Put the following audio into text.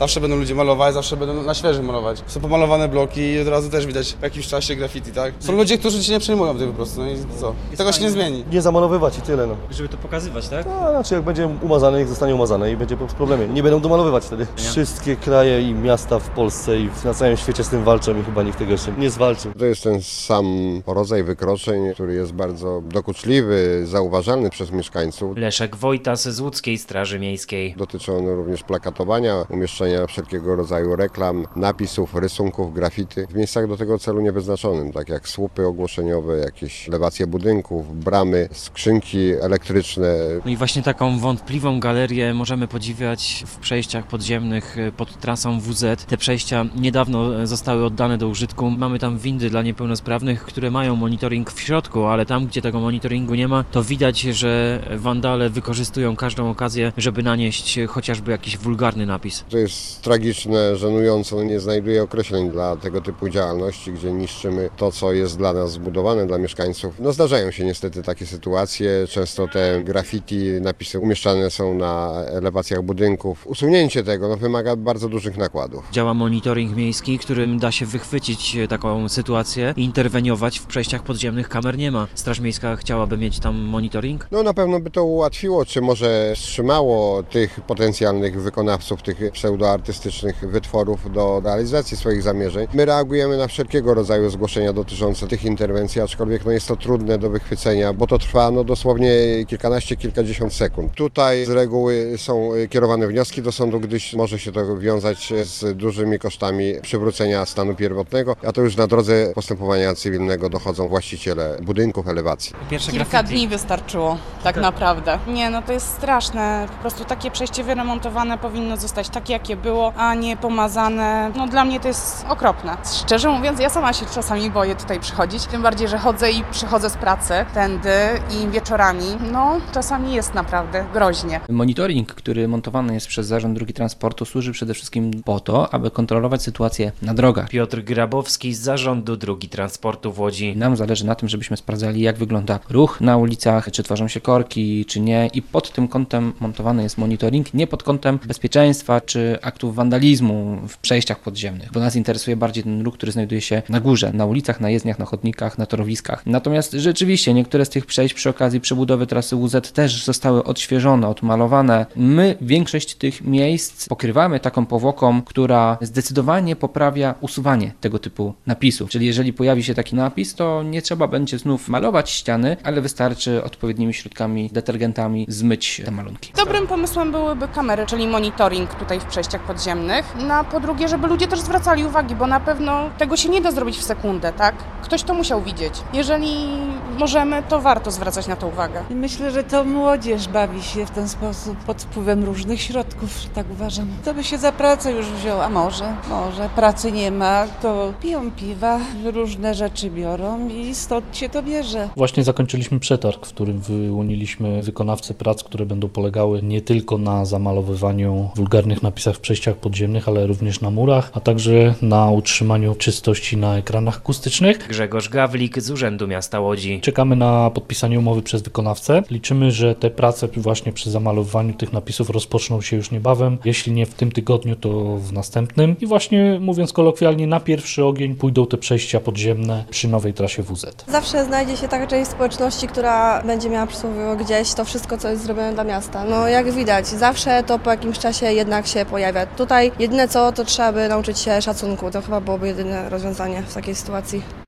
Zawsze będą ludzie malować, zawsze będą na świeżo malować. Są pomalowane bloki i od razu też widać w jakimś czasie graffiti, tak? Są ludzie, którzy się nie przejmują tym po prostu, no i co? Tego się nie zmieni. Nie zamalowywać i tyle, no. Żeby to pokazywać, tak? No, znaczy jak będzie umazane, niech zostanie umazane i będzie po prostu problemie. Nie będą domalowywać wtedy. Wszystkie kraje i miasta w Polsce i na całym świecie z tym walczą i chyba nikt tego jeszcze nie zwalczył. To jest ten sam rodzaj wykroczeń, który jest bardzo dokuczliwy, zauważalny przez mieszkańców. Leszek Wojtas z Łódzkiej Straży Miejskiej. Dotyczy on również plakatowania, umieszczenia wszelkiego rodzaju reklam, napisów, rysunków, graffiti w miejscach do tego celu niewyznaczonym, tak jak słupy ogłoszeniowe, jakieś elewacje budynków, bramy, skrzynki elektryczne. No i właśnie taką wątpliwą galerię możemy podziwiać w przejściach podziemnych pod trasą WZ. Te przejścia niedawno zostały oddane do użytku. Mamy tam windy dla niepełnosprawnych, które mają monitoring w środku, ale tam, gdzie tego monitoringu nie ma, to widać, że wandale wykorzystują każdą okazję, żeby nanieść chociażby jakiś wulgarny napis. To jest tragiczne, żenujące, nie znajduję określeń dla tego typu działalności, gdzie niszczymy to, co jest dla nas zbudowane, dla mieszkańców. No zdarzają się niestety takie sytuacje, często te graffiti, napisy umieszczane są na elewacjach budynków. Usunięcie tego wymaga bardzo dużych nakładów. Działa monitoring miejski, którym da się wychwycić taką sytuację i interweniować w przejściach podziemnych. Kamer nie ma. Straż Miejska chciałaby mieć tam monitoring? No na pewno by to ułatwiło, czy może wstrzymało tych potencjalnych wykonawców tych pseudoartystycznych wytworów do realizacji swoich zamierzeń. My reagujemy na wszelkiego rodzaju zgłoszenia dotyczące tych interwencji, aczkolwiek jest to trudne do wychwycenia, bo to trwa dosłownie kilkanaście, kilkadziesiąt sekund. Tutaj z reguły są kierowane wnioski do sądu, gdyż może się to wiązać z dużymi kosztami przywrócenia stanu pierwotnego, a to już na drodze postępowania cywilnego dochodzą właściciele budynków, elewacji. Kilka dni wystarczyło, tak naprawdę. Nie, no to jest straszne. Po prostu takie przejście wyremontowane powinno zostać takie, jakie było, a nie pomazane. No dla mnie to jest okropne. Szczerze mówiąc, ja sama się czasami boję tutaj przychodzić, tym bardziej, że chodzę i przychodzę z pracy tędy i wieczorami. No czasami jest naprawdę groźnie. Monitoring, który montowany jest przez Zarząd Dróg Transportu, służy przede wszystkim po to, aby kontrolować sytuację na drogach. Piotr Grabowski z Zarządu Dróg Transportu w Łodzi. Nam zależy na tym, żebyśmy sprawdzali, jak wygląda ruch na ulicach, czy tworzą się korki, czy nie, i pod tym kątem montowany jest monitoring, nie pod kątem bezpieczeństwa czy aktów wandalizmu w przejściach podziemnych, bo nas interesuje bardziej ten ruch, który znajduje się na górze, na ulicach, na jezdniach, na chodnikach, na torowiskach. Natomiast rzeczywiście niektóre z tych przejść przy okazji przebudowy trasy WZ też zostały odświeżone, odmalowane. My większość tych miejsc pokrywamy taką powłoką, która zdecydowanie poprawia usuwanie tego typu napisów. Czyli jeżeli pojawi się taki napis, to nie trzeba będzie znów malować ściany, ale wystarczy odpowiednimi środkami, detergentami zmyć te malunki. Dobrym pomysłem byłyby kamery, czyli monitoring tutaj w przejściach podziemnych. No, po drugie, żeby ludzie też zwracali uwagi, bo na pewno tego się nie da zrobić w sekundę, tak? Ktoś to musiał widzieć. Jeżeli możemy, to warto zwracać na to uwagę. Myślę, że to młodzież bawi się w ten sposób pod wpływem różnych środków, tak uważam. To by się za pracę już wziął, a może pracy nie ma, to piją piwa, różne rzeczy biorą i stąd się to bierze. Właśnie zakończyliśmy przetarg, w którym wyłoniliśmy wykonawcę prac, które będą polegały nie tylko na zamalowywaniu wulgarnych napisach w przejściach podziemnych, ale również na murach, a także na utrzymaniu czystości na ekranach akustycznych. Grzegorz Gawlik z Urzędu Miasta Łodzi. Czekamy na podpisanie umowy przez wykonawcę. Liczymy, że te prace właśnie przy zamalowaniu tych napisów rozpoczną się już niebawem. Jeśli nie w tym tygodniu, to w następnym. I właśnie, mówiąc kolokwialnie, na pierwszy ogień pójdą te przejścia podziemne przy nowej trasie WZ. Zawsze znajdzie się taka część społeczności, która będzie miała przysłowiowo gdzieś to wszystko, co jest zrobione dla miasta. No jak widać, zawsze to po jakimś czasie jednak się pojawia. Tutaj jedyne co, to trzeba by nauczyć się szacunku. To chyba byłoby jedyne rozwiązanie w takiej sytuacji.